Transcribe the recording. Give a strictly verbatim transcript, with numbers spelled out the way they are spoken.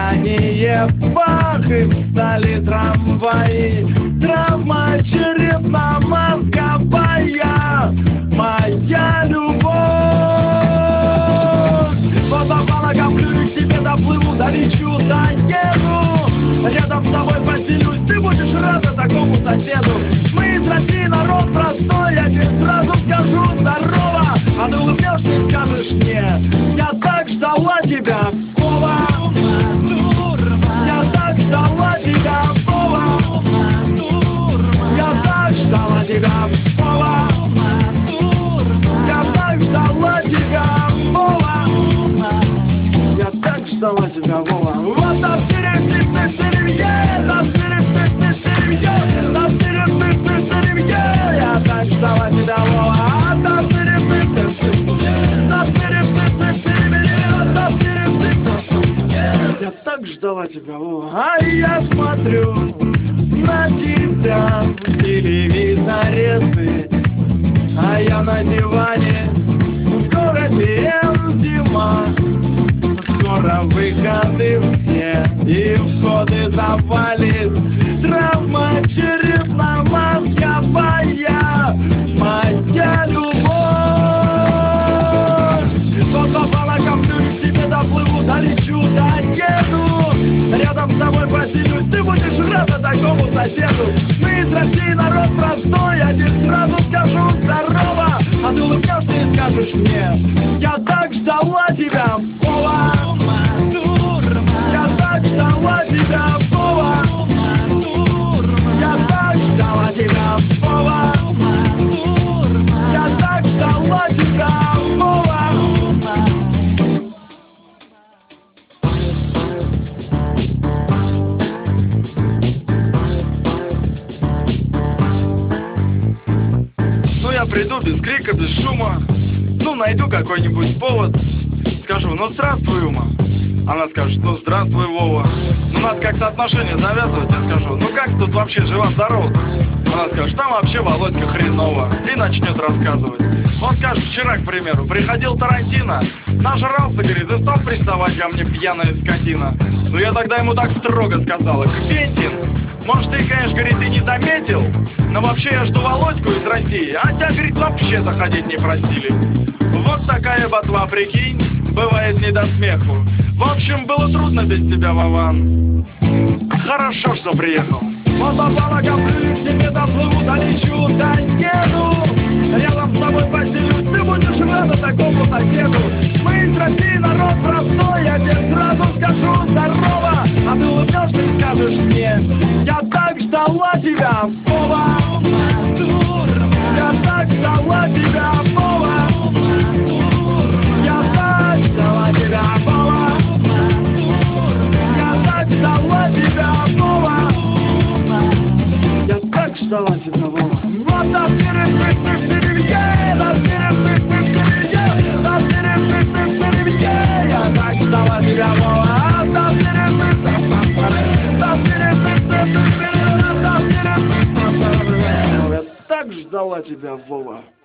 сияние, бах, и встали трамваи. Травма черепно-мозговая, моя любовь. Вот попала, коплю, к тебе доплыву, долечу, доеду. Рядом с тобой поселюсь, ты будешь рада такому соседу. Мы из России, народ простой, я тебе сразу скажу здорово. А ты улыбнешься и скажешь мне: я так ждала тебя, Вова. Я так ждала тебя, Вова. Я так ждала тебя, Вова. Я так ждала тебя, Вова. Я так ждала тебя, Вова. Вот на стыре, ты, ты, сырье, на стыре, ты, ты, сырье, на стыре, ты, ты, сырье. Я так ждала тебя, Вова. На стыре, ты, ты, сырье, на стыре, ты, ты, сырье, на стыре, ты, ты, сырье. Я так ждала тебя, Вова. А я смотрю на тебя в телевизоре ты, а я на диване. Скоро ТМ зима, скоро выходы все, и входы завалит травма черепно-мозговая, моя любовь. Вот попала, коплю, к тебе доплыву, долечу, доеду. Рядом с тобой поселюсь, ты будешь рада такому соседу. Мы из России, народ простой, я тебе сразу скажу здорово. А ты улыбнешься и скажешь мне: я так ждала тебя, Вова. Я так ждала тебя, Вова. Я так ждала тебя, Вова. Я так ждала тебя, Вова. Ну я приду без крика, без шума. Ну найду какой-нибудь повод. Скажу: ну здравствуй, Ума. Она скажет: ну здравствуй, Вова. Ну надо как-то отношения завязывать. Я скажу: ну как тут вообще жива-здорова? Она скажет: там вообще, Володька, хреново. И начнет рассказывать. Он скажет: вчера, к примеру, приходил Тарантино, нажрался, говорит, и стал приставать ко мне, пьяная скотина. Ну я тогда ему так строго сказала: Квентин, может ты, конечно, говорит, и не заметил, но вообще я жду Володьку из России, а тебя, говорит, вообще заходить не просили. Вот такая ботва, прикинь, бывает не до смеху. В общем, было трудно без тебя, Вован. Хорошо, что приехал. Вот попала, коплю, к тебе доплыву, долечу, доеду. Рядом с тобой поселюсь, ты будешь рада такому соседу. Мы из России, народ простой, я тебе сразу скажу здорово. А ты улыбнешься и скажешь мне: я так ждала тебя, Вова. Я так ждала тебя, Вова. Я так ждала тебя, Вова. Я так ждала тебя, Вова. Я так ждала тебя, Вова. Вот на стыре, ты, ты, сырье, на стыре, ты, ты, сырье, на стыре, ты, ты, сырье. Я так ждала тебя, Вова. На стыре, ты, ты, на стыре, ты, ты, сырье, на стыре, ты, ты, сырье. Я так ждала тебя, Вова.